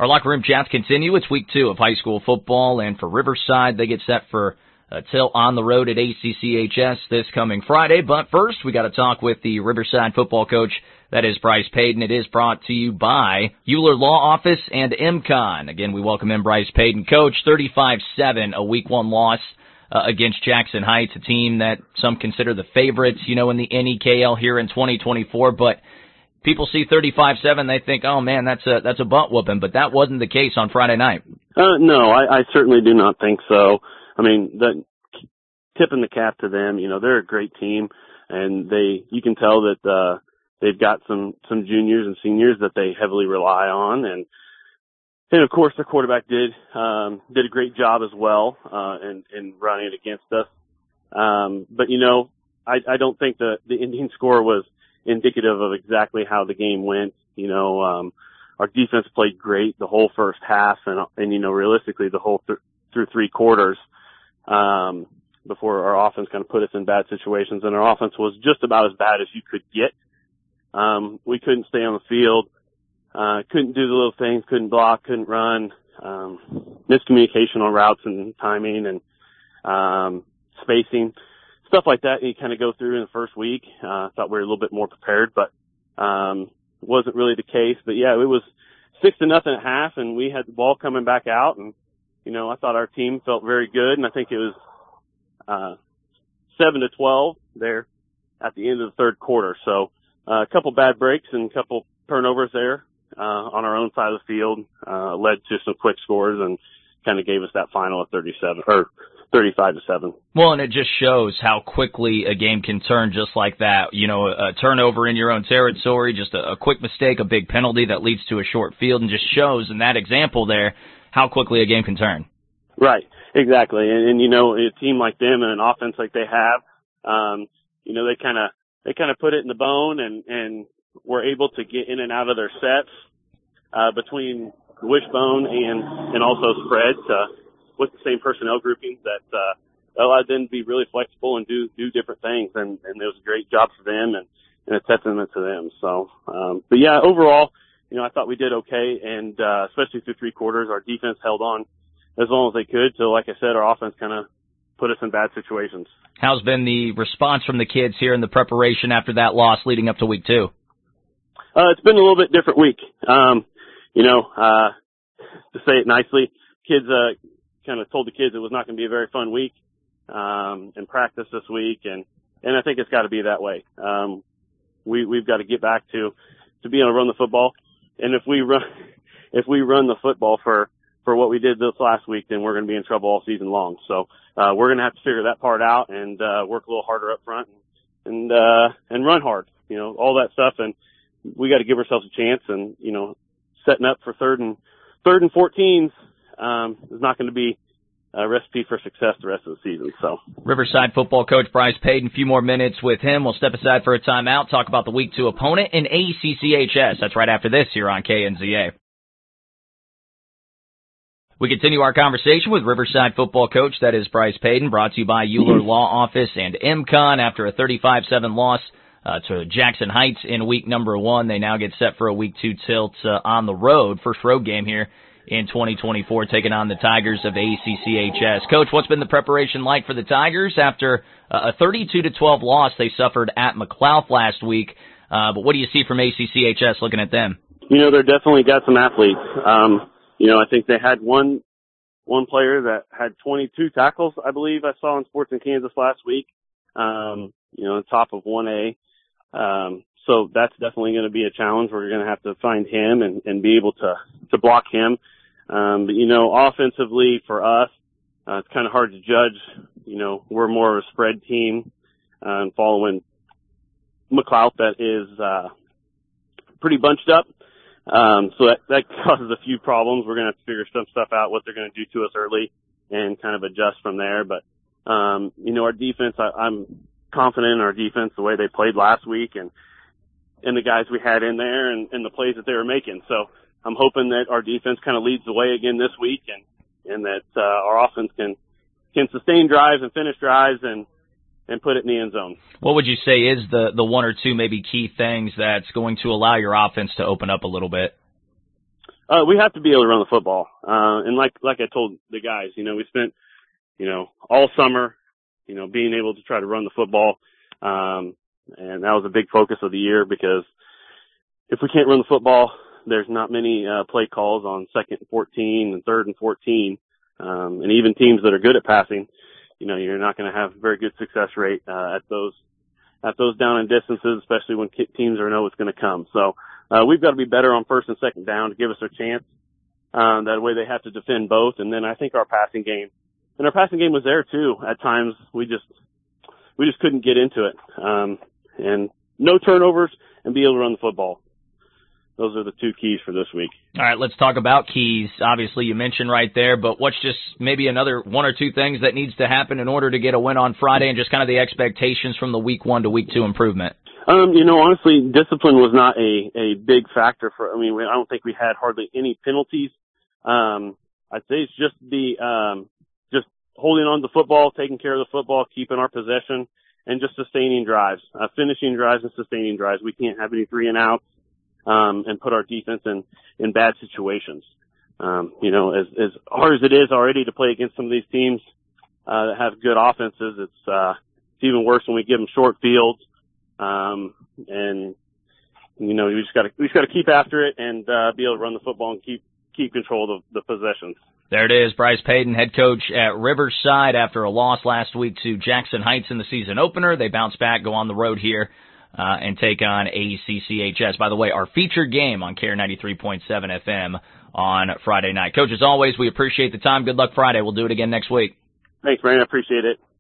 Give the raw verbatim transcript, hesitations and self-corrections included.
Our locker room chats continue. It's week two of high school football, and for Riverside, they get set for a tilt on the road at A C C H S this coming Friday. But first, we got to talk with the Riverside football coach. That is Bryce Payton. It is brought to you by Euler Law Office and M Con. Again, we welcome in Bryce Payton. Coach, thirty-five seven, a week one loss uh, against Jackson Heights, a team that some consider the favorites, you know, in the N E K L here in twenty twenty-four, but people see thirty-five seven, they think, oh man, that's a that's a butt whooping, but that wasn't the case on Friday night. Uh, no, I, I certainly do not think so. I mean, the, tipping the cap to them, you know, they're a great team, and they you can tell that uh, they've got some some juniors and seniors that they heavily rely on, and and of course their quarterback did um, did a great job as well uh, in in running it against us. Um, but you know, I, I don't think the the Indian score was indicative of exactly how the game went. You know, um, our defense played great the whole first half, and, and you know, realistically, the whole th- through three quarters, um, before our offense kind of put us in bad situations, and our offense was just about as bad as you could get. Um, we couldn't stay on the field, uh, couldn't do the little things, couldn't block, couldn't run, um, miscommunication on routes and timing and, um, spacing. Stuff like that you kind of go through in the first week. I uh, thought we were a little bit more prepared, but um wasn't really the case. But yeah, it was six to nothing at half, and we had the ball coming back out, and you know, I thought our team felt very good, and I think it was uh seven to twelve there at the end of the third quarter. So uh, a couple bad breaks and a couple turnovers there uh on our own side of the field uh led to some quick scores and kind of gave us that final of thirty-seven or thirty-five to seven. Well, and it just shows how quickly a game can turn just like that. You know, a, a turnover in your own territory, just a, a quick mistake, a big penalty that leads to a short field, and just shows in that example there how quickly a game can turn. Right, exactly. And, and you know, a team like them and an offense like they have, um, you know, they kind of they kind of put it in the bone and and were able to get in and out of their sets uh, between wishbone and and also spread to, with the same personnel groupings that uh, allowed them to be really flexible and do do different things, and, and it was a great job for them and, and a testament to them. So, um, but yeah, overall, you know, I thought we did okay, and uh, especially through three quarters, our defense held on as long as they could. So, like I said, our offense kind of put us in bad situations. How's been the response from the kids here in the preparation after that loss leading up to week two? Uh, it's been a little bit different week. Um, you know, uh, to say it nicely, kids. Uh, kind of told the kids it was not going to be a very fun week, um, in practice this week. And, and I think it's got to be that way. Um, we, we've got to get back to, to being able to run the football. And if we run, if we run the football for, for what we did this last week, then we're going to be in trouble all season long. So, uh, we're going to have to figure that part out and, uh, work a little harder up front and, uh, and run hard, you know, all that stuff. And we got to give ourselves a chance, and, you know, setting up for third and, third and fourteens, Um, is not going to be a recipe for success the rest of the season. So, Riverside football coach Bryce Payton, a few more minutes with him. We'll step aside for a timeout, talk about the week two opponent in A C C H S. That's right after this here on K N Z A. We continue our conversation with Riverside football coach, that is Bryce Payton, brought to you by Euler Law Office and M Con. After a thirty-five seven loss uh, to Jackson Heights in week number one, they now get set for a week two tilt uh, on the road, first road game here in twenty twenty-four, taking on the Tigers of A C C H S. Coach, what's been the preparation like for the Tigers after uh, a thirty-two to twelve loss they suffered at McLouth last week? Uh, but what do you see from A C C H S looking at them? You know, they're definitely got some athletes. Um, you know, I think they had one one player that had twenty-two tackles, I believe I saw in Sports in Kansas last week, um, you know, on top of one A. Um, so that's definitely going to be a challenge. We're going to have to find him and, and be able to, to block him. Um, but, you know, offensively for us, uh, it's kind of hard to judge. You know, we're more of a spread team, uh, and following McLouth that is, uh, pretty bunched up. Um, so that, that causes a few problems. We're going to have to figure some stuff out, what they're going to do to us early and kind of adjust from there. But, um, you know, our defense, I, I'm confident in our defense, the way they played last week and, and the guys we had in there and, and the plays that they were making. So I'm hoping that our defense kind of leads the way again this week and, and that, uh, our offense can, can sustain drives and finish drives and, and put it in the end zone. What would you say is the, the one or two maybe key things that's going to allow your offense to open up a little bit? Uh, we have to be able to run the football. Uh, and like, like I told the guys, you know, we spent, you know, all summer, you know, being able to try to run the football. Um, and that was a big focus of the year because if we can't run the football, there's not many, uh, play calls on second and fourteen and third and fourteen. Um, and even teams that are good at passing, you know, you're not going to have a very good success rate, uh, at those, at those down and distances, especially when teams are know it's going to come. So, uh, we've got to be better on first and second down to give us a chance. Um, that way they have to defend both. And then I think our passing game, and our passing game was there too. At times we just, we just couldn't get into it. Um, and no turnovers and be able to run the football. Those are the two keys for this week. All right, let's talk about keys. Obviously, you mentioned right there, but what's just maybe another one or two things that needs to happen in order to get a win on Friday, and just kind of the expectations from the week one to week two improvement? Um, you know, honestly, discipline was not a, a big factor for, I mean, I don't think we had hardly any penalties. Um, I'd say it's just the, um, just holding on to the football, taking care of the football, keeping our possession, and just sustaining drives, uh, finishing drives and sustaining drives. We can't have any three and outs. Um, and put our defense in, in bad situations. Um, you know, as, as hard as it is already to play against some of these teams, uh, that have good offenses, it's, uh, it's even worse when we give them short fields. Um, and, you know, we just gotta, we just gotta keep after it and, uh, be able to run the football and keep, keep control of the, the possessions. There it is, Bryce Payton, head coach at Riverside after a loss last week to Jackson Heights in the season opener. They bounce back, go on the road here. Uh, and take on A C C H S. By the way, our featured game on K R ninety-three point seven F M on Friday night. Coach, as always, we appreciate the time. Good luck Friday. We'll do it again next week. Thanks, Brandon. I appreciate it.